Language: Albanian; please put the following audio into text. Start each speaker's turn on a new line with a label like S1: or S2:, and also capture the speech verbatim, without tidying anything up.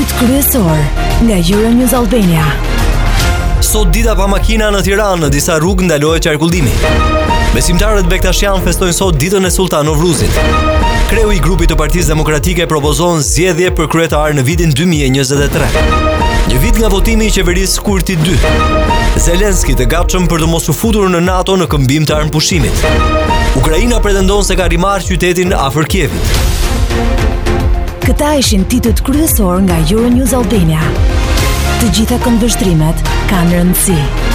S1: Titut kryesor nga Euronews Albania.
S2: Sot dita pa makina në Tiranë, në disa rrugë ndalohet qarkullimi. Besimtarët bektashian festojnë sot ditën e Sultan Novruzit. Kreu i grupit të Partisë Demokratike propozon zgjedhje për kryetar në vitin dy mijë e njëzet e tre. Një vit nga votimi i qeverisë Kurti dy. Zelenski të gatshëm për të mos u futur në NATO në këmbim të armpushimit. Ukraina pretendon se ka rimarrë qytetin afër Kievit.
S1: Këta ishin titut kryesor nga Euronews Albania. Të gjitha këndvështrimet kanë rëndësi.